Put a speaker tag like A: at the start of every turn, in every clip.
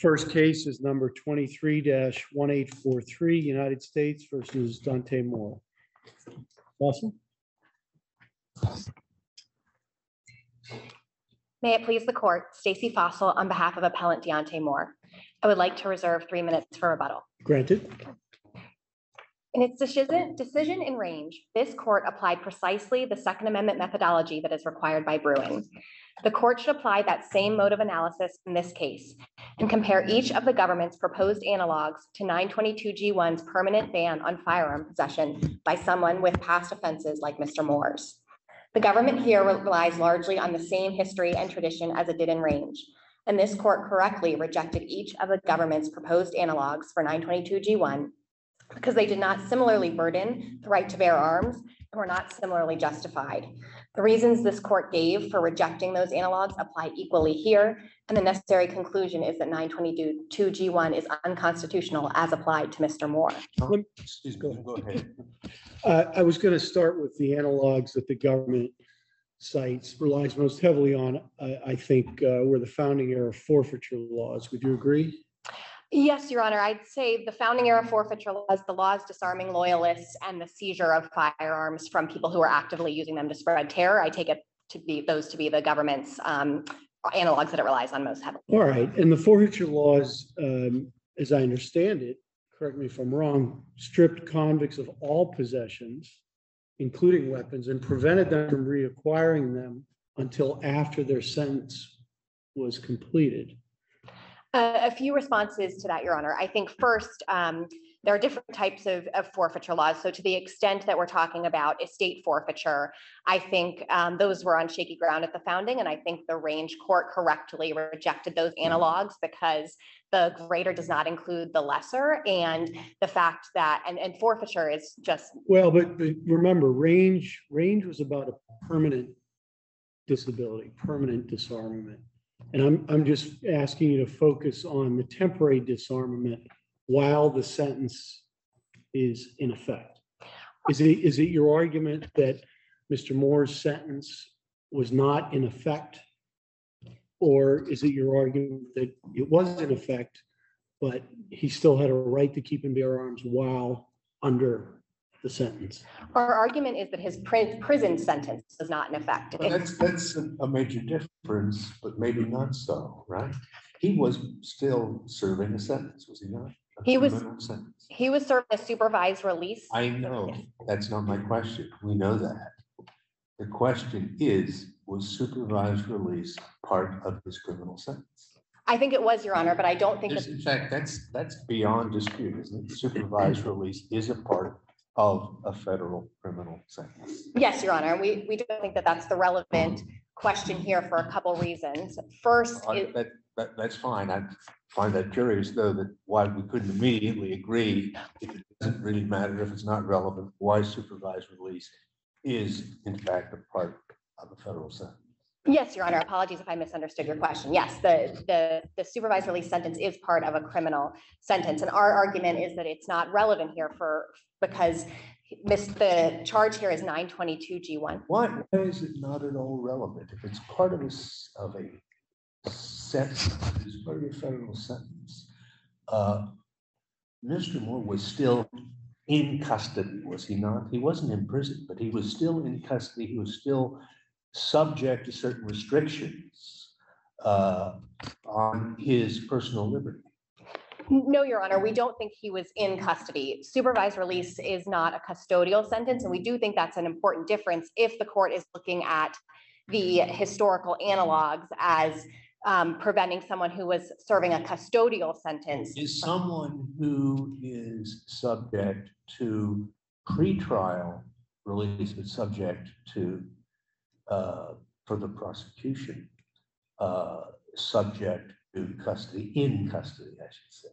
A: First case is number 23-1843, United States versus Dante Moore. Awesome.
B: May it please the court, Stacey Fossil on behalf of appellant Deontay Moore. I would like to reserve 3 minutes for rebuttal.
A: Granted.
B: In its decision in range, this court applied precisely the Second Amendment methodology that is required by Bruin. The court should apply that same mode of analysis in this case and compare each of the government's proposed analogs to 922G1's permanent ban on firearm possession by someone with past offenses like Mr. Moore's. The government here relies largely on the same history and tradition as it did in range, and this court correctly rejected each of the government's proposed analogs for 922G1 because they did not similarly burden the right to bear arms and were not similarly justified. The reasons this court gave for rejecting those analogs apply equally here, and the necessary conclusion is that 922G1 is unconstitutional as applied to Mr. Moore.
A: Excuse me, go ahead. I was going to start with the analogs that the government cites, relies most heavily on, I think, were the founding era forfeiture laws. Would you agree?
B: Yes, Your Honor. I'd say the founding era forfeiture laws, the laws disarming loyalists, and the seizure of firearms from people who are actively using them to spread terror. I take it to be those to be the government's analogs that it relies on most heavily.
A: All right. And the forfeiture laws, as I understand it, correct me if I'm wrong, stripped convicts of all possessions, including weapons, and prevented them from reacquiring them until after their sentence was completed.
B: A few responses to that, Your Honor. I think first, there are different types of forfeiture laws. So to the extent that we're talking about estate forfeiture, I think those were on shaky ground at the founding. And I think the range court correctly rejected those analogs because the greater does not include the lesser. And the fact that, and forfeiture is just. Well,
A: but remember, range was about a permanent disability, permanent disarmament. And I'm just asking you to focus on the temporary disarmament while the sentence is in effect. Is it your argument that Mr. Moore's sentence was not in effect? Or is it your argument that it was in effect, but he still had a right to keep and bear arms while under the sentence?
B: Our argument is that his prison sentence was not in effect.
C: Well, that's a major difference, but maybe not so, right? He was still serving a sentence, was he not?
B: He was serving a supervised release.
C: I know, that's not my question. We know that. The question is, was supervised release part of his criminal sentence?
B: I think it was, Your Honor, but I don't think
C: in fact, that's beyond dispute, isn't it? Supervised release is a part of a federal criminal sentence.
B: Yes, Your Honor. We don't think that that's the relevant question here for a couple reasons. First,
C: that's fine. I find that curious, though, that why we couldn't immediately agree if it doesn't really matter, if it's not relevant, why supervised release is in fact a part of a federal sentence.
B: Yes, Your Honor. Apologies if I misunderstood your question. Yes, the supervised release sentence is part of a criminal sentence. And our argument is that it's not relevant here because the charge here is 922G1.
C: Why is it not at all relevant? If it's part of a sentence, it's part of a federal sentence. Mr. Moore was still in custody, was he not? He wasn't in prison, but he was still in custody. He was still subject to certain restrictions on his personal liberty.
B: No, Your Honor, we don't think he was in custody. Supervised release is not a custodial sentence, and we do think that's an important difference if the court is looking at the historical analogs as preventing someone who was serving a custodial sentence.
C: Is someone who is subject to pretrial release, but subject to for the prosecution, subject to custody, in custody, I should say?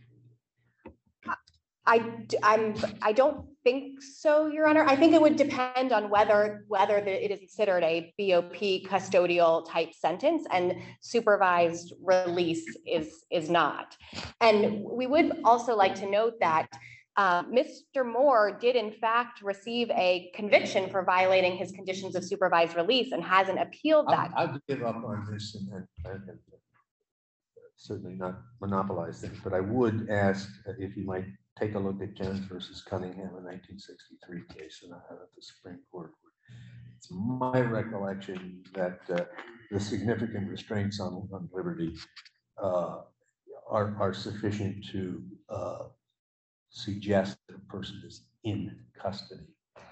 B: I don't think so, Your Honor. I think it would depend on whether it is considered a BOP custodial type sentence, and supervised release is not. And we would also like to note that Mr. Moore did in fact receive a conviction for violating his conditions of supervised release and hasn't appealed that.
C: I'll give up on this and certainly not monopolize things, but I would ask if you might take a look at Jones versus Cunningham, a 1963 case out of the Supreme Court. It's my recollection that the significant restraints on liberty are sufficient to suggest that a person is in custody.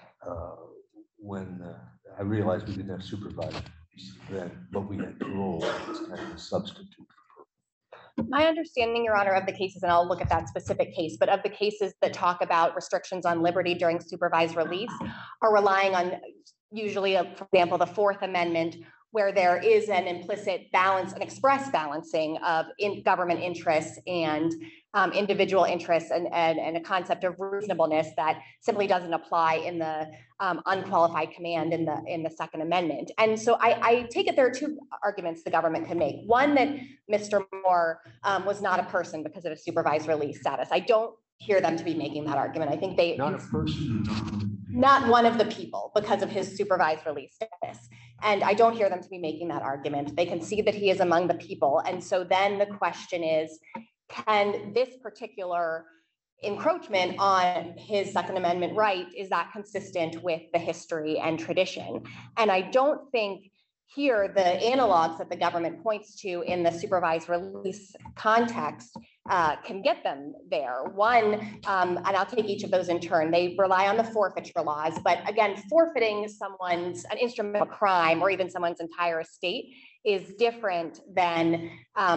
C: When I realized we didn't have supervised then, but we had parole as kind of a substitute.
B: My understanding, Your Honor, of the cases, and I'll look at that specific case, but of the cases that talk about restrictions on liberty during supervised release are relying on usually, for example, the Fourth Amendment, where there is an implicit balance, an express balancing of government interests and individual interests and a concept of reasonableness that simply doesn't apply in the unqualified command in the Second Amendment. And so I take it there are two arguments the government can make. One, that Mr. Moore was not a person because of his supervised release status. I don't hear them to be making that argument. I think
C: Not a person.
B: not one of the people because of his supervised release status. And I don't hear them to be making that argument. They can see that he is among the people. And so then the question is, can this particular encroachment on his Second Amendment right, is that consistent with the history and tradition? And I don't think here the analogs that the government points to in the supervised release context can get them there. One, and I'll take each of those in turn, they rely on the forfeiture laws, but again, forfeiting an instrument of a crime or even someone's entire estate is different than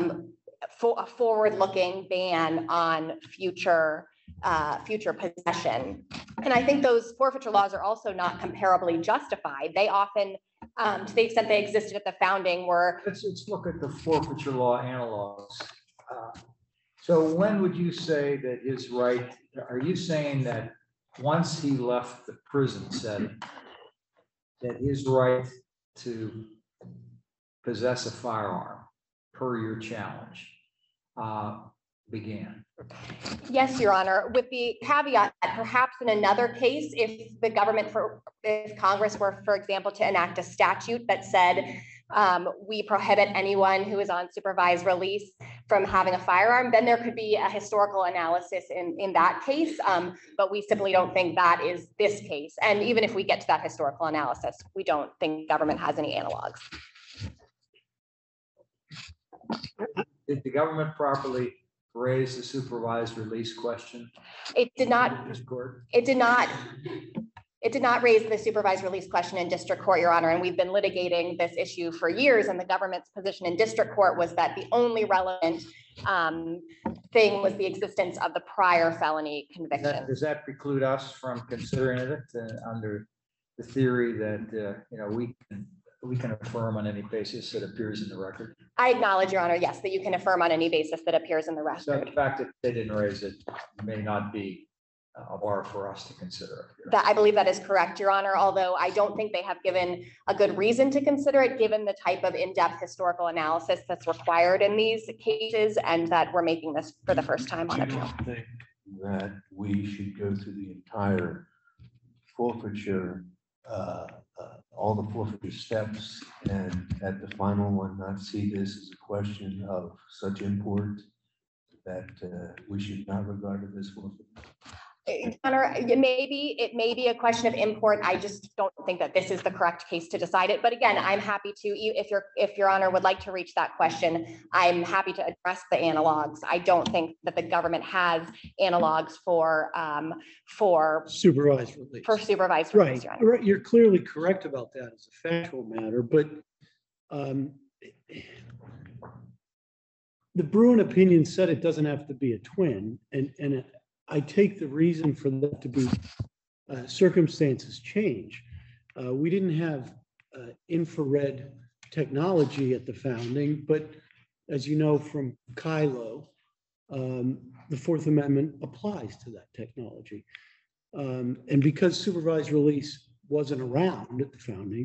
B: a forward-looking ban on future possession. And I think those forfeiture laws are also not comparably justified. They often, to the extent they existed at the founding, were—
D: Let's look at the forfeiture law analogs. So when would you say that his right, are you saying that once he left the prison setting, that his right to possess a firearm per your challenge began?
B: Yes, Your Honor, with the caveat that perhaps in another case, if the government, if Congress were, for example, to enact a statute that said we prohibit anyone who is on supervised release from having a firearm, then there could be a historical analysis in that case. But we simply don't think that is this case. And even if we get to that historical analysis, we don't think government has any analogs.
D: Did the government properly raise the supervised release question?
B: It did not.
D: This court?
B: It did not. It did not raise the supervised release question in district court, Your Honor, and we've been litigating this issue for years, and the government's position in district court was that the only relevant thing was the existence of the prior felony conviction.
D: Does that preclude us from considering it under the theory that we can affirm on any basis that appears in the record?
B: I acknowledge, Your Honor, yes, that you can affirm on any basis that appears in the record.
D: So the fact that they didn't raise it may not be a bar for us to consider.
B: That I believe that is correct, Your Honor, although I don't think they have given a good reason to consider it, given the type of in-depth historical analysis that's required in these cases, and that we're making this for the first time on appeal.
C: I think that we should go through the entire forfeiture, all the forfeiture steps, and at the final one, not see this as a question of such import that we should not regard it as forfeiture.
B: Your Honor, it may be a question of import. I just don't think that this is the correct case to decide it. But again, I'm happy to, if Your Honor would like to reach that question, I'm happy to address the analogs. I don't think that the government has analogs for
A: Supervised release.
B: supervised release, Your Honor.
A: Right. You're clearly correct about that as a factual matter, but the Bruin opinion said it doesn't have to be a twin, and I take the reason for that to be circumstances change. We didn't have infrared technology at the founding, but as you know from Kylo, the Fourth Amendment applies to that technology. And because supervised release wasn't around at the founding,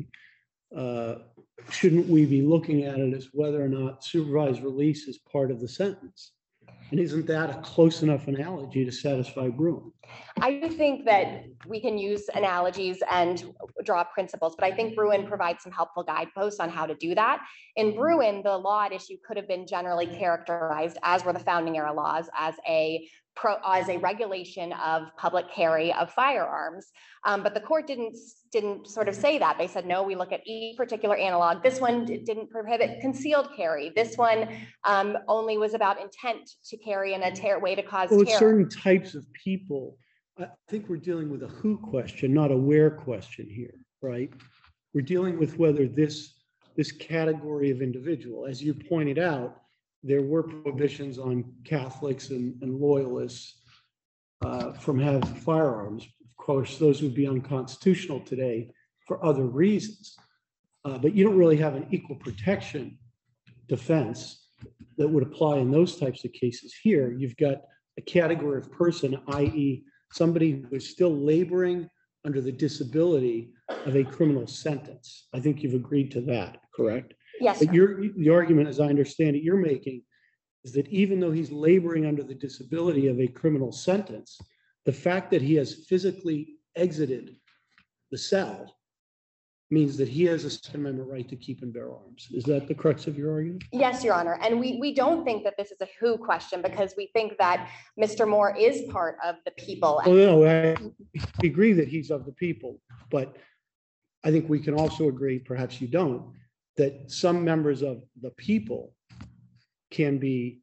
A: shouldn't we be looking at it as whether or not supervised release is part of the sentence? And isn't that a close enough analogy to satisfy Bruin?
B: I do think that we can use analogies and draw principles, but I think Bruin provides some helpful guideposts on how to do that. In Bruin, the law at issue could have been generally characterized, as were the founding era laws, as a regulation of public carry of firearms. But the court didn't sort of say that. They said, no, we look at each particular analog. This one didn't prohibit concealed carry. This one only was about intent to carry in a way to cause
A: Well, with
B: terror.
A: certain types of people, I think we're dealing with a who question, not a where question here, right? We're dealing with whether this category of individual, as you pointed out, there were prohibitions on Catholics and loyalists from having firearms. Of course, those would be unconstitutional today for other reasons. But you don't really have an equal protection defense that would apply in those types of cases. Here, you've got a category of person, i.e. somebody who is still laboring under the disability of a criminal sentence. I think you've agreed to that, correct?
B: Yes,
A: But the argument, as I understand it, you're making is that even though he's laboring under the disability of a criminal sentence, the fact that he has physically exited the cell means that he has a Second Amendment right to keep and bear arms. Is that the crux of your argument?
B: yes, Your Honor. And we don't think that this is a who question because we think that Mr. Moore is part of the people.
A: Well, no, I agree that he's of the people, but I think we can also agree, perhaps you don't, that some members of the people can be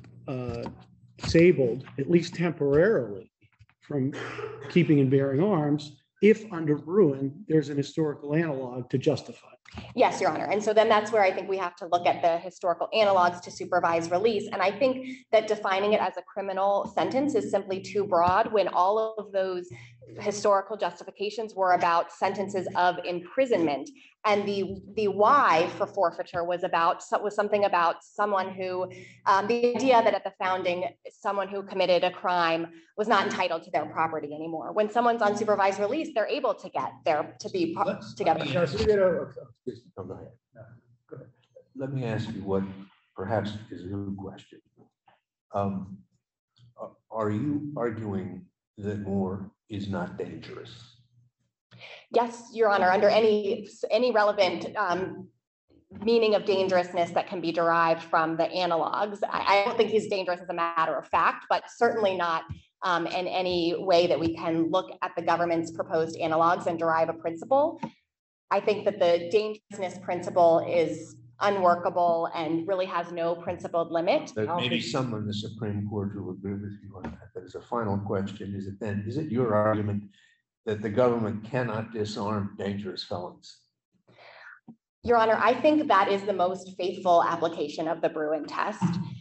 A: disabled, at least temporarily, from keeping and bearing arms if under Bruin, there's an historical analog to justify.
B: Yes, Your Honor. And so then that's where I think we have to look at the historical analogs to supervised release. And I think that defining it as a criminal sentence is simply too broad when all of those historical justifications were about sentences of imprisonment. And the why for forfeiture was something about someone who, the idea that at the founding, someone who committed a crime was not entitled to their property anymore. When someone's on supervised release, they're able to get there to be together.
C: Oh, go ahead. Let me ask you what perhaps is a good question. Are you arguing that Moore is not dangerous?
B: Yes, Your Honor, under any relevant meaning of dangerousness that can be derived from the analogs. I don't think he's dangerous as a matter of fact, but certainly not in any way that we can look at the government's proposed analogs and derive a principle. I think that the dangerousness principle is unworkable and really has no principled limit.
C: Maybe someone in the Supreme Court will agree with you on that. But as a final question, is it your argument that the government cannot disarm dangerous felons?
B: Your Honor, I think that is the most faithful application of the Bruin test.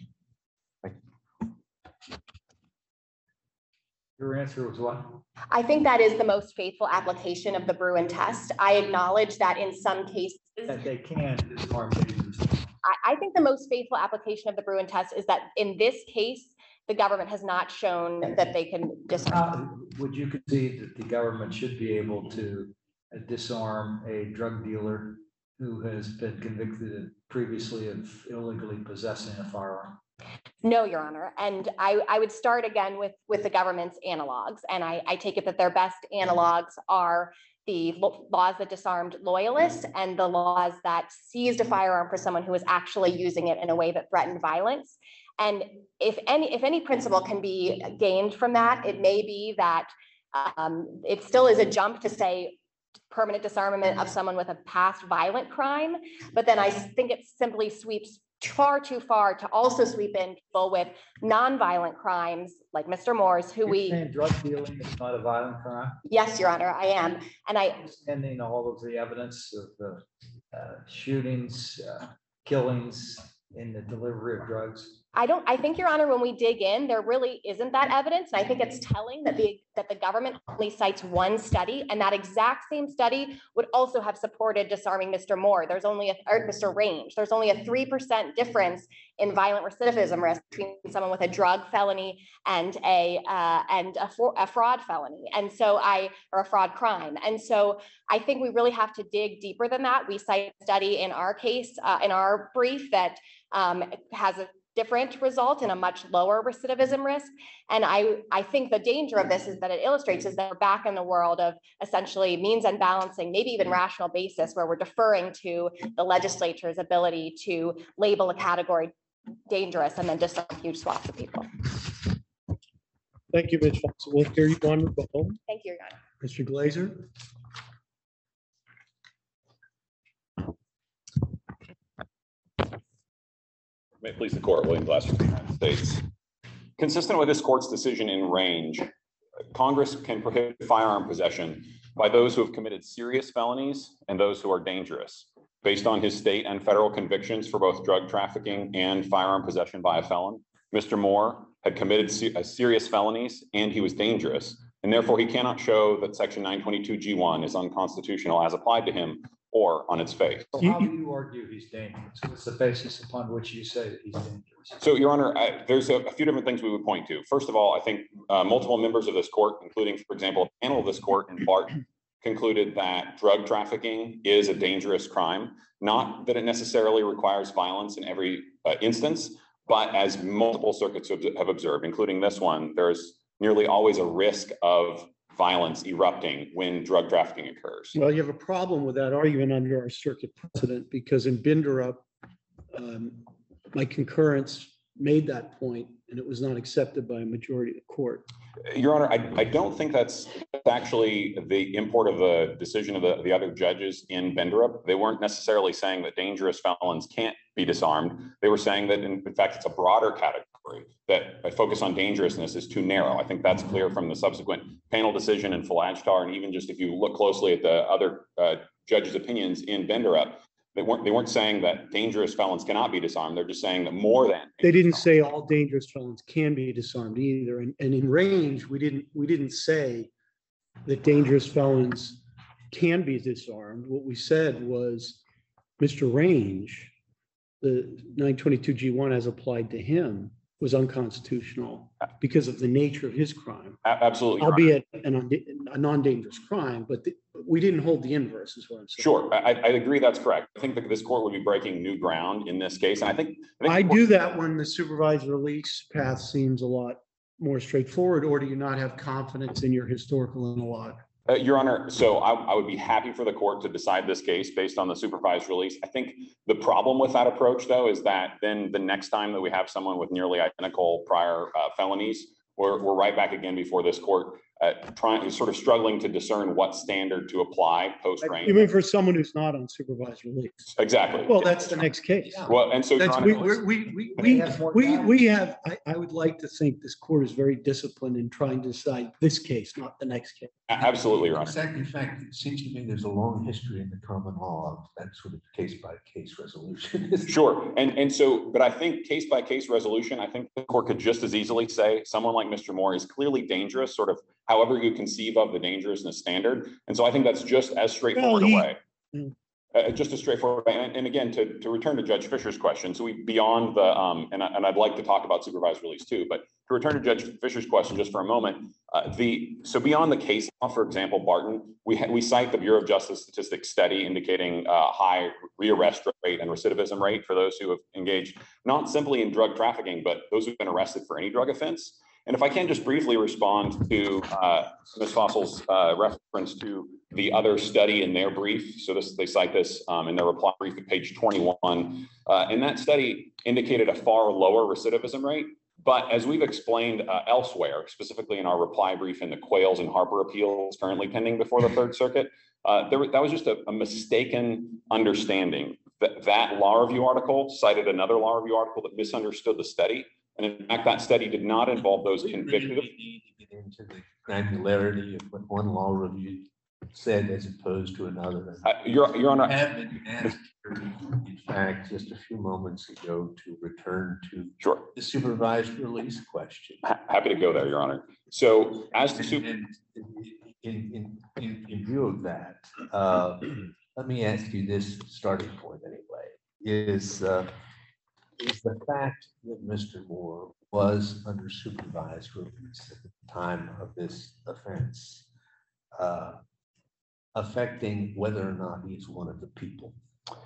D: Your answer was what?
B: I think that is the most faithful application of the Bruin test. I acknowledge that in some cases,
D: That they can disarm dangerous.
B: I think the most faithful application of the Bruin test is that in this case, the government has not shown that they can disarm.
D: Would you concede that the government should be able to disarm a drug dealer who has been convicted previously of illegally possessing a firearm?
B: No, Your Honor. And I would start again with the government's analogs. And I take it that their best analogs are the laws that disarmed loyalists and the laws that seized a firearm for someone who was actually using it in a way that threatened violence. And if any principle can be gained from that, it may be that it still is a jump to say permanent disarmament of someone with a past violent crime. But then I think it simply sweeps far too far to also sweep in people with non-violent crimes like Mr. Moore's, who
D: You're saying drug dealing is not a violent crime?
B: Yes, Your Honor, I am. And
D: Understanding all of the evidence of the shootings, killings in the delivery of drugs.
B: I think, Your Honor, when we dig in, there really isn't that evidence. And I think it's telling that the government only cites one study, and that exact same study would also have supported disarming Mr. Moore. There's only Mr. Range. There's only a 3% difference in violent recidivism risk between someone with a drug felony and a fraud felony. And so or a fraud crime. And so I think we really have to dig deeper than that. We cite a study in our case, in our brief that has different result and a much lower recidivism risk. And I think the danger of this is that it illustrates is that we're back in the world of essentially means and balancing, maybe even rational basis, where we're deferring to the legislature's ability to label a category dangerous and then disarm huge swaths of people.
A: Thank you, Ms. Fox. We'll hear you on rebuttal.
B: Thank you, Your Honor.
A: Mr. Glazer.
E: May it please the court, William Glazer of the United States. Consistent with this court's decision in Range, Congress can prohibit firearm possession by those who have committed serious felonies and those who are dangerous, based on his state and federal convictions for both drug trafficking and firearm possession by a felon. Mr. Moore had committed serious felonies and he was dangerous, and therefore he cannot show that Section 922 G1 is unconstitutional as applied to him or on its face.
D: So how do you argue he's dangerous? What's the basis upon which you say that he's dangerous?
E: So, Your Honor, there's a few different things we would point to. First of all, I think multiple members of this court, including, for example, a panel of this court in Barton, concluded that drug trafficking is a dangerous crime, not that it necessarily requires violence in every instance, but as multiple circuits have observed, including this one, there's nearly always a risk of violence erupting when drug trafficking occurs.
A: Well, you have a problem with that argument under our circuit precedent, because in Binderup, my concurrence made that point and it was not accepted by a majority of the court.
E: Your Honor, I don't think that's actually the import of the decision of the other judges in Binderup. They weren't necessarily saying that dangerous felons can't be disarmed. They were saying that, in fact, it's a broader category, that a focus on dangerousness is too narrow. I think that's clear from the subsequent panel decision in Falajtar, and even just if you look closely at the other judges' opinions in Binderup, they weren't saying that dangerous felons cannot be disarmed. They're just saying that more than.
A: They didn't say all dangerous felons can be disarmed either. And in Range, we didn't say that dangerous felons can be disarmed. What we said was Mr. Range, the 922 G1 as applied to him, was unconstitutional because of the nature of his crime.
E: Absolutely.
A: Albeit a non-dangerous crime, but we didn't hold the inverse is what I'm saying.
E: Sure, I agree that's correct. I think that this court would be breaking new ground in this case. And I think
A: do that when the supervised release path seems a lot more straightforward, or do you not have confidence in your historical analog?
E: Your Honor, so I would be happy for the court to decide this case based on the supervised release. I think the problem with that approach, though, is that then the next time that we have someone with nearly identical prior felonies, we're right back again before this court, sort of struggling to discern what standard to apply post-Range.
A: You mean for someone who's not on supervised release?
E: Exactly.
A: Well, that's the next case.
E: Well, and so
A: That's, we have, I would like to think this court is very disciplined in trying to decide this case, not the next case.
E: Absolutely, Your Honor.
C: Exactly. In fact, it seems to me there's a long history in the common law of that sort of case-by-case resolution.
E: Sure. And so, but I think case-by-case resolution, I think the court could just as easily say someone like Mr. Moore is clearly dangerous, sort of however you conceive of the dangerousness standard. And so I think that's just as straightforward a way. Just a straightforward way. And again, to return to Judge Fisher's question, so beyond the, and I'd like to talk about supervised release too, but to return to Judge Fisher's question just for a moment, so beyond the case law, for example, Barton, we cite the Bureau of Justice Statistics study indicating high rearrest rate and recidivism rate for those who have engaged not simply in drug trafficking, but those who've been arrested for any drug offense. And if I can just briefly respond to Ms. Fossil's reference to the other study in their brief. So they cite this in their reply brief at page 21. And that study indicated a far lower recidivism rate. But as we've explained elsewhere, specifically in our reply brief in the Quayles and Harper appeals currently pending before the Third Circuit, that was just a mistaken understanding. That law review article cited another law review article that misunderstood the study. And in fact, that study did not involve those convicted.
C: Really need to get into the granularity of what one law review said as opposed to another.
E: Your Honor,
C: I have been asked, in fact, just a few moments ago to return to
E: sure,
C: the supervised release question.
E: Happy to go there, Your Honor. So as to
C: in view of that, let me ask you this starting point anyway, is the fact that Mr. Moore was under supervised release at the time of this offense affecting whether or not he's one of the people?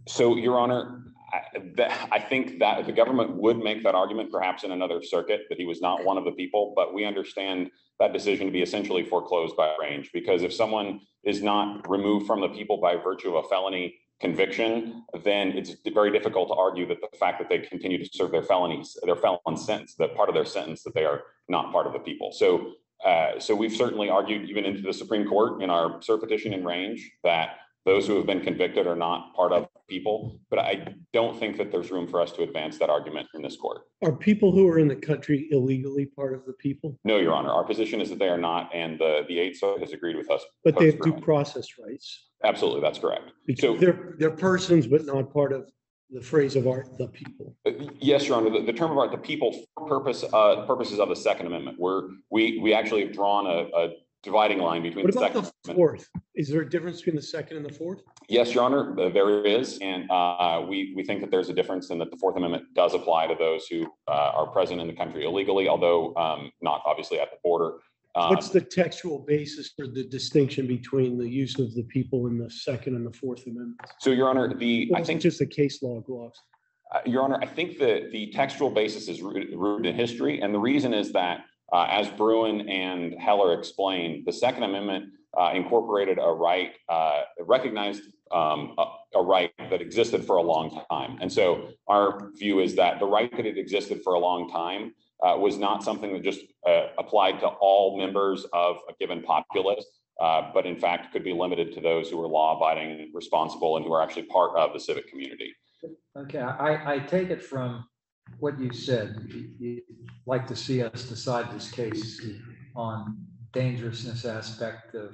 E: So, Your Honor, I think that the government would make that argument perhaps in another circuit, that he was not one of the people, but we understand that decision to be essentially foreclosed by range, because if someone is not removed from the people by virtue of a felony conviction, then it's very difficult to argue that the fact that they continue to serve their felon sentence, that part of their sentence, that they are not part of the people. So, we've certainly argued even into the Supreme Court in our cert petition in range that those who have been convicted are not part of people, but I don't think that there's room for us to advance that argument in this court.
A: Are people who are in the country illegally part of the people?
E: No, Your Honor, our position is that they are not, and the Eighth Circuit has agreed with us.
A: But they have due process rights.
E: Absolutely, that's correct.
A: Because they're persons, but not part of the phrase of art, the people.
E: Yes, Your Honor, the term of art, the people, for purposes of the Second Amendment, we actually have drawn a dividing line between
A: What
E: the
A: about
E: Second
A: the
E: Amendment.
A: Fourth? Is there a difference between the Second and the Fourth?
E: Yes, Your Honor, there is, and we think that there's a difference in that the Fourth Amendment does apply to those who are present in the country illegally, although not obviously at the border.
A: What's the textual basis for the distinction between the use of the people in the Second and the Fourth Amendments?
E: So, Your Honor,
A: I think just the case law gloss.
E: Your Honor, I think that the textual basis is rooted in history, and the reason is that as Bruin and Heller explained, the Second Amendment incorporated a right, recognized a right that existed for a long time. And so our view is that the right that it existed for a long time was not something that just applied to all members of a given populace, but in fact could be limited to those who were law-abiding, responsible, and who are actually part of the civic community.
D: Okay, I take it from what you said, you'd like to see us decide this case on dangerousness aspect of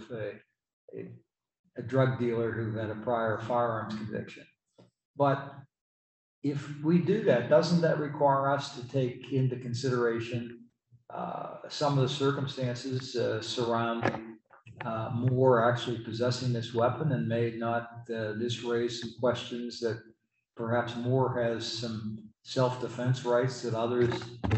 D: a drug dealer who had a prior firearms conviction. But if we do that, doesn't that require us to take into consideration some of the circumstances surrounding Moore actually possessing this weapon, and may not this raise some questions that perhaps Moore has some self-defense rights that others?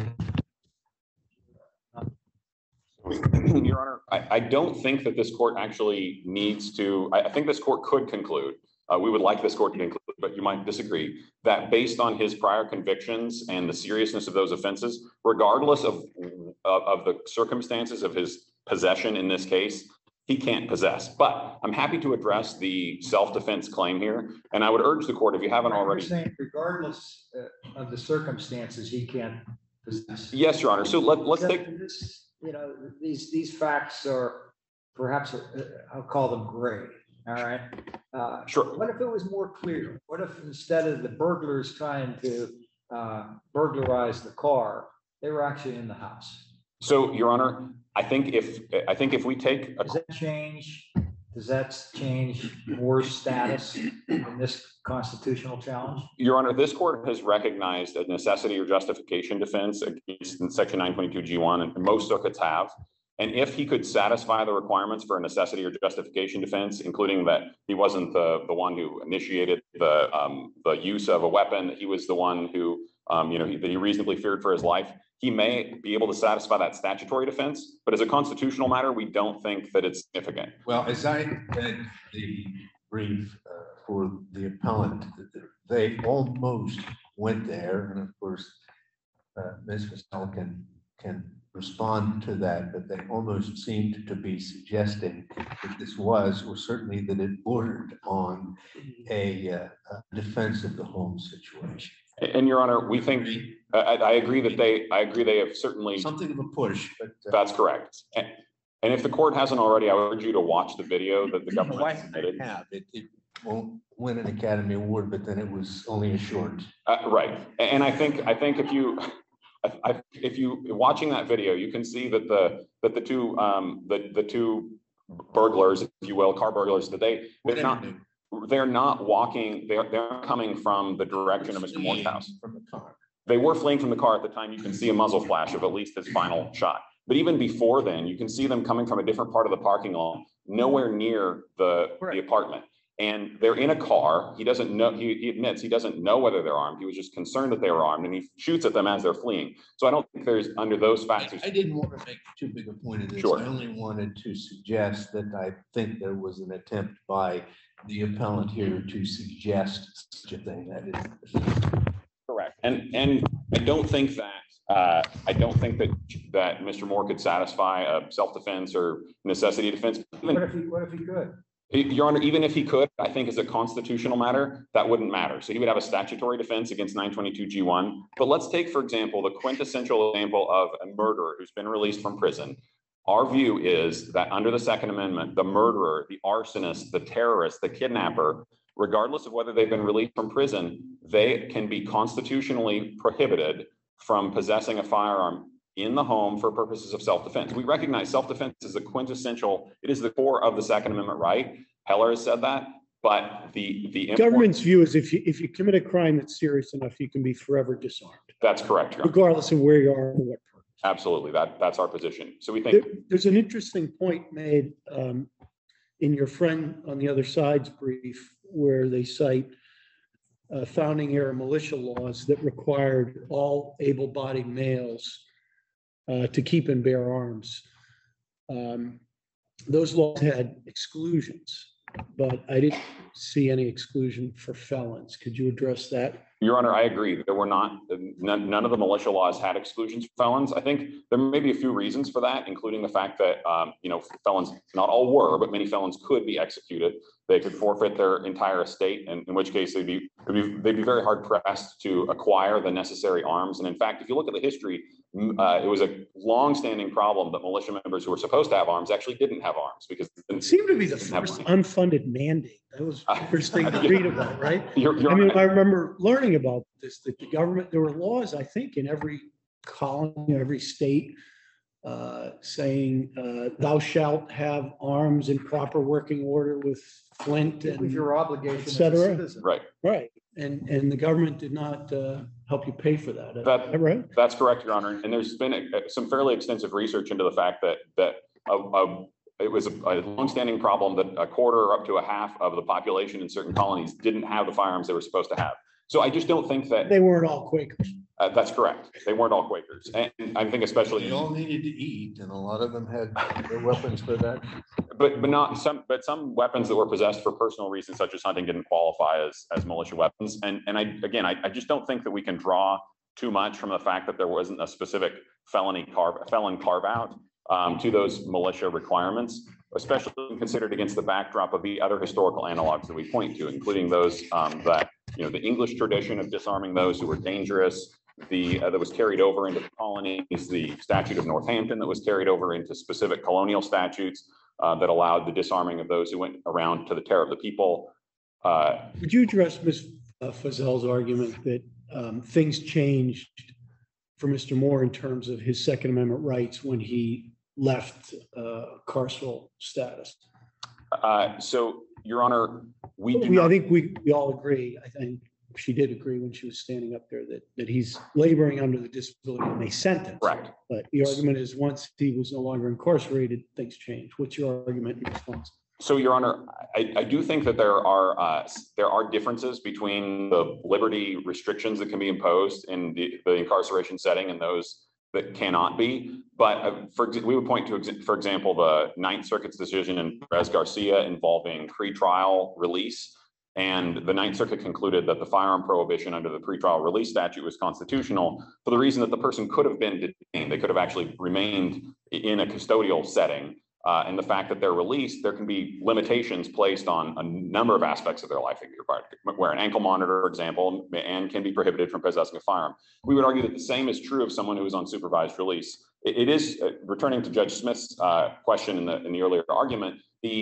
E: Your Honor, I don't think that this court actually needs to, I think this court could conclude, we would like this court to conclude, but you might disagree, that based on his prior convictions and the seriousness of those offenses, regardless of the circumstances of his possession in this case, he can't possess. But I'm happy to address the self-defense claim here. And I would urge the court, if you haven't already.
D: You're saying regardless of the circumstances, he can't possess.
E: Yes, Your Honor. So let's take
D: this, these facts are perhaps, I'll call them gray. All right.
E: Sure.
D: What if it was more clear? What if instead of the burglars trying to burglarize the car, they were actually in the house?
E: So, Your Honor, I think if we take
D: does that change Moore's status in this constitutional challenge?
E: Your Honor, this court has recognized a necessity or justification defense against in section 922 G1, and most circuits have. And if he could satisfy the requirements for a necessity or justification defense, including that he wasn't the one who initiated the use of a weapon, he was the one who that he reasonably feared for his life, he may be able to satisfy that statutory defense. But as a constitutional matter, we don't think that it's significant.
F: Well, as I read the brief for the appellant, they almost went there, and of course, Ms. Castell can respond to that, but they almost seemed to be suggesting that this was, or certainly that it bordered on a defense of the home situation.
E: And Your Honor, we think, I agree that they have certainly.
F: Something of a push, but.
E: That's correct. And if the court hasn't already, I urge you to watch the video that the government submitted.
F: It won't win an Academy Award, but then it was only a short.
E: Right. And I think if you watching that video, you can see that the two burglars, if you will, car burglars, they're not walking, they're coming from the direction of Mr. Moore's house.
F: From the car.
E: They were fleeing from the car at the time. You can see a muzzle flash of at least his final shot. But even before then, you can see them coming from a different part of the parking lot, nowhere near the apartment. And they're in a car. He doesn't know, he admits he doesn't know whether they're armed. He was just concerned that they were armed, and he shoots at them as they're fleeing. So I don't think there's, under those factors.
F: I didn't want to make too big a point of this.
E: Sure.
F: I only wanted to suggest that I think there was an attempt by the appellant here to suggest such a thing. That is.
E: Correct. And I don't think that that Mr. Moore could satisfy a self-defense or necessity defense.
D: What if he could?
E: Your Honor, even if he could, I think as a constitutional matter, that wouldn't matter. So he would have a statutory defense against 922 G1. But let's take, for example, the quintessential example of a murderer who's been released from prison. Our view is that under the Second Amendment, the murderer, the arsonist, the terrorist, the kidnapper, regardless of whether they've been released from prison, they can be constitutionally prohibited from possessing a firearm in the home for purposes of self-defense. We recognize self-defense is the quintessential, it is the core of the Second Amendment right. Heller has said that, but the
A: Government's view is if you commit a crime that's serious enough, you can be forever disarmed,
E: That's correct, Your Honor.
A: regardless of where you are or what purpose.
E: Absolutely. That's our position. So we think,
A: There's an interesting point made in your friend on the other side's brief where they cite founding era militia laws that required all able-bodied males to keep and bear arms. Those laws had exclusions, but I didn't see any exclusion for felons. Could you address that?
E: Your Honor, I agree. There were none of the militia laws had exclusions for felons. I think there may be a few reasons for that, including the fact that, felons, not all were, but many felons could be executed. They could forfeit their entire estate, and in which case they'd be very hard pressed to acquire the necessary arms. And in fact, if you look at the history, it was a long-standing problem that militia members who were supposed to have arms actually didn't have arms because
A: It seemed to be the first unfunded mandate. That was interesting to read about, right? I remember learning about this, that the government, there were laws, I think, in every colony, every state, saying thou shalt have arms in proper working order with flint
D: It was
A: and
D: your obligation
A: et
D: as a
A: cetera.
D: citizen.
E: Right.
A: right. And the government did not help you pay for that. Is
E: That-
A: that right?
E: That's correct, Your Honor. And there's been some fairly extensive research into the fact that it was a longstanding problem that a quarter or up to a half of the population in certain colonies didn't have the firearms they were supposed to have. So I just don't think that
A: They weren't all Quakers.
E: that's correct. They weren't all Quakers. And I think especially,
F: They all needed to eat, and a lot of them had their weapons for that.
E: but some weapons that were possessed for personal reasons, such as hunting, didn't qualify as militia weapons. And I just don't think that we can draw too much from the fact that there wasn't a specific felon carve out to those militia requirements, especially considered against the backdrop of the other historical analogs that we point to, including those that, the English tradition of disarming those who were dangerous, that was carried over into the colonies, the Statute of Northampton that was carried over into specific colonial statutes that allowed the disarming of those who went around to the terror of the people.
A: Would you address Ms. Fazel's argument that things changed for Mr. Moore in terms of his Second Amendment rights when he left carceral status?
E: So, Your Honor,
A: I think we all agree. I think she did agree when she was standing up there that he's laboring under the disability and they sentence.
E: Correct.
A: But the argument is once he was no longer incarcerated, things changed. What's your argument in response?
E: So, Your Honor, I do think that there are differences between the liberty restrictions that can be imposed in the incarceration setting and those that cannot be. But we would point to, for example, the Ninth Circuit's decision in Perez Garcia involving pretrial release. And the Ninth Circuit concluded that the firearm prohibition under the pretrial release statute was constitutional for the reason that the person could have been detained. They could have actually remained in a custodial setting. And the fact that they're released, there can be limitations placed on a number of aspects of their life. They could wear an ankle monitor, for example, and can be prohibited from possessing a firearm. We would argue that the same is true of someone who is on supervised release. It is, returning to Judge Smith's question in the earlier argument,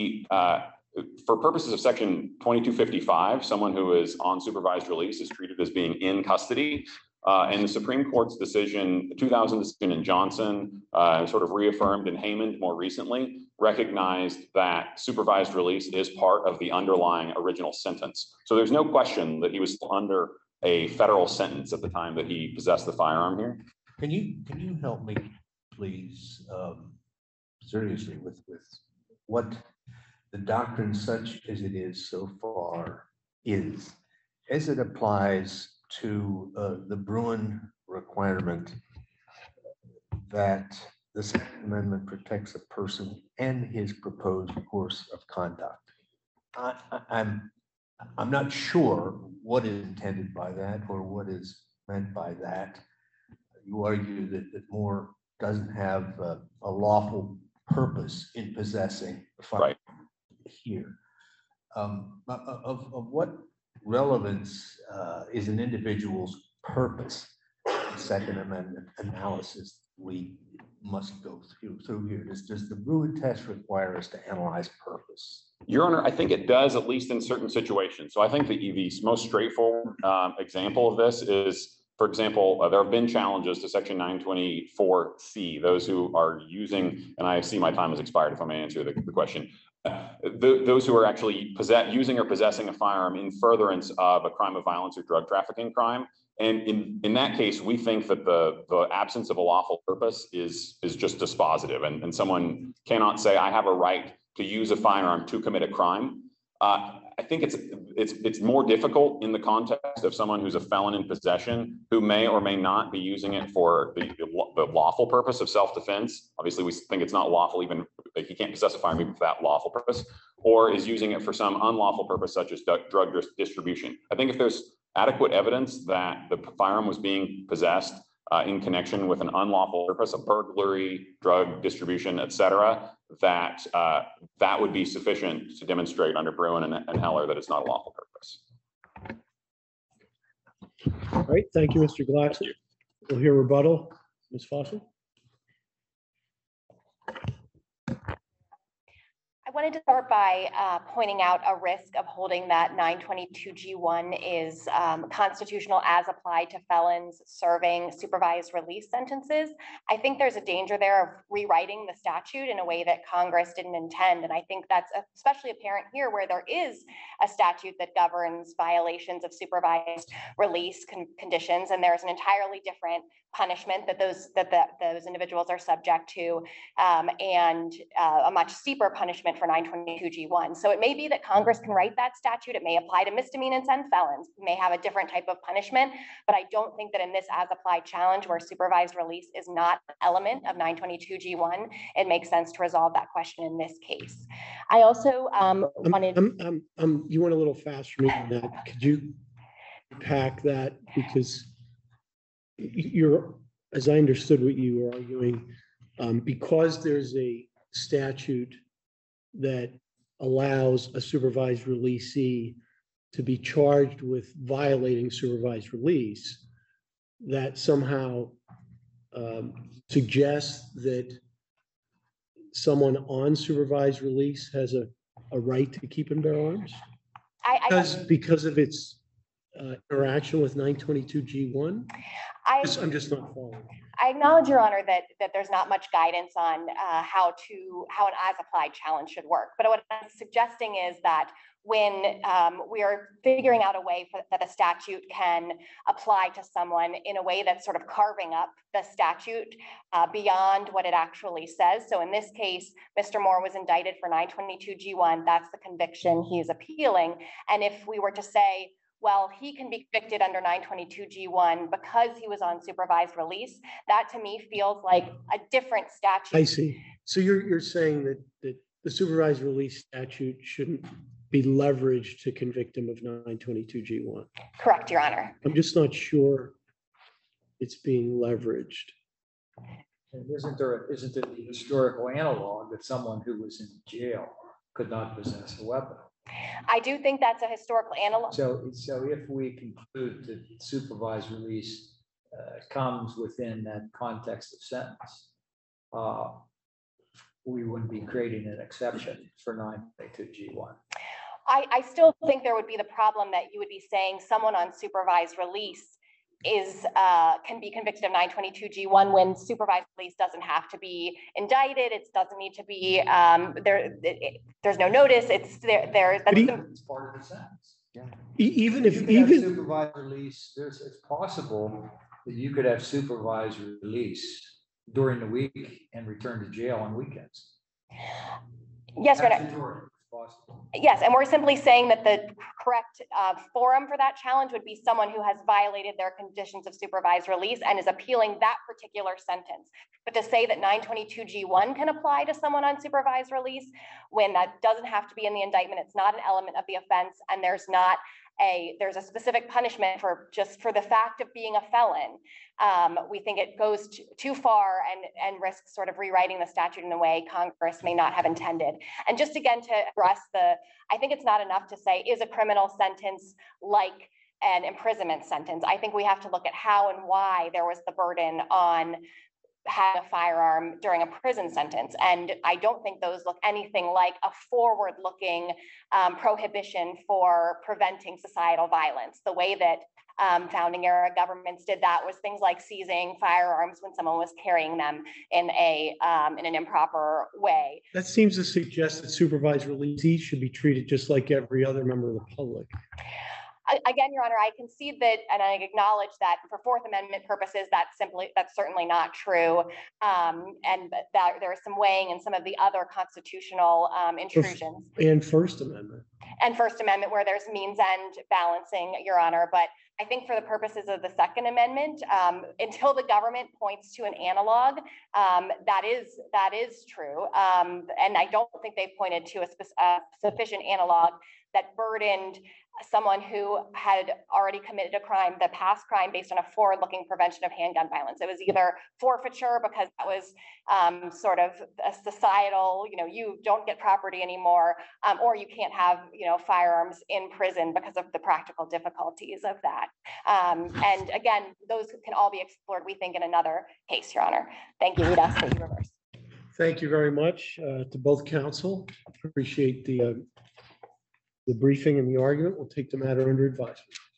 E: for purposes of Section 2255, someone who is on supervised release is treated as being in custody. And the Supreme Court's decision, the 2000 decision in Johnson, sort of reaffirmed in Haymond more recently, recognized that supervised release is part of the underlying original sentence. So there's no question that he was still under a federal sentence at the time that he possessed the firearm here.
F: Can you help me, please, seriously, with what the doctrine, such as it is so far, is as it applies to the Bruin requirement that the Second Amendment protects a person and his proposed course of conduct? I'm not sure what is intended by that or what is meant by that. You argue that Moore doesn't have a lawful purpose in possessing the firearm here. Of what relevance is an individual's purpose in Second Amendment analysis we must go through here? Does the Bruin test require us to analyze purpose?
E: Your Honor, I think it does, at least in certain situations. So I think the most straightforward example of this is, for example, there have been challenges to Section 924C, those who are using, and I see my time has expired if I may answer the question. Those who are actually using or possessing a firearm in furtherance of a crime of violence or drug trafficking crime. And in that case, we think that the absence of a lawful purpose is just dispositive, and someone cannot say, I have a right to use a firearm to commit a crime. I think it's more difficult in the context of someone who's a felon in possession, who may or may not be using it for the lawful purpose of self-defense. Obviously, we think it's not lawful, even like he can't possess a firearm even for that lawful purpose, or is using it for some unlawful purpose, such as drug distribution. I think if there's adequate evidence that the firearm was being possessed in connection with an unlawful purpose, a burglary, drug distribution, et cetera, that would be sufficient to demonstrate under Bruin and Heller that it's not a lawful purpose.
A: All right, thank you, Mr. Glaxon. We'll hear rebuttal. Ms. Fawcett.
B: I wanted to start by pointing out a risk of holding that 922G1 is constitutional as applied to felons serving supervised release sentences. I think there's a danger there of rewriting the statute in a way that Congress didn't intend. And I think that's especially apparent here, where there is a statute that governs violations of supervised release conditions, and there's an entirely different punishment that those individuals are subject to, and a much steeper punishment for 922G1. So it may be that Congress can write that statute. It may apply to misdemeanors and felons. It may have a different type of punishment, but I don't think that in this as applied challenge, where supervised release is not an element of 922G1, it makes sense to resolve that question in this case. I also wanted.
A: You went a little faster for me than that. Could you pack that, because you're, as I understood what you were arguing, because there's a statute that allows a supervised releasee to be charged with violating supervised release, that somehow suggests that someone on supervised release has a right to keep and bear arms? Because of its interaction with 922G1? I'm just not following.
B: I acknowledge, Your Honor, that there's not much guidance on how an as-applied challenge should work. But what I'm suggesting is that when we are figuring out a way that a statute can apply to someone in a way that's sort of carving up the statute beyond what it actually says. So in this case, Mr. Moore was indicted for 922G1. That's the conviction he is appealing. And if we were to say, well, he can be convicted under 922G1 because he was on supervised release, that to me feels like a different statute.
A: I see. So you're saying that the supervised release statute shouldn't be leveraged to convict him of 922G1?
B: Correct, Your Honor.
A: I'm just not sure it's being leveraged.
D: And isn't there the historical analog that someone who was in jail could not possess a weapon?
B: I do think that's a historical analog.
D: So if we conclude that supervised release comes within that context of sentence, we wouldn't be creating an exception for 922G1.
B: I still think there would be the problem that you would be saying someone on supervised release can be convicted of 922G1 when supervised release doesn't have to be indicted. It doesn't need to be there's no notice. It's there.
D: It's part of the sentence. Yeah.
A: Even if
D: supervised release, it's possible that you could have supervised release during the week and return to jail on weekends.
B: Yes, Your Honor.
D: possible.
B: Yes, and we're simply saying that the correct forum for that challenge would be someone who has violated their conditions of supervised release and is appealing that particular sentence. But to say that 922G1 can apply to someone on supervised release when that doesn't have to be in the indictment, it's not an element of the offense, and there's a specific punishment for just for the fact of being a felon. We think it goes too far and risks sort of rewriting the statute in a way Congress may not have intended. And just again to address I think it's not enough to say, is a criminal sentence like an imprisonment sentence? I think we have to look at how and why there was the burden on having a firearm during a prison sentence. And I don't think those look anything like a forward-looking prohibition for preventing societal violence. The way that founding era governments did that was things like seizing firearms when someone was carrying them in an improper way.
A: That seems to suggest that supervised release should be treated just like every other member of the public.
B: Again, Your Honor, I concede that, and I acknowledge that for Fourth Amendment purposes, that's certainly not true, and that there is some weighing in some of the other constitutional intrusions.
A: And First Amendment.
B: And First Amendment, where there's means end balancing, Your Honor. But I think for the purposes of the Second Amendment, until the government points to an analog, that is true. And I don't think they've pointed to a sufficient analog that burdened someone who had already committed a crime, the past crime, based on a forward-looking prevention of handgun violence. It was either forfeiture because that was sort of a societal, you don't get property anymore, or you can't have, firearms in prison because of the practical difficulties of that. And again, those can all be explored, we think, in another case, Your Honor. Thank you. We'd ask that you reverse.
A: Thank you very much to both counsel. Appreciate the briefing and the argument. We'll take the matter under advisement.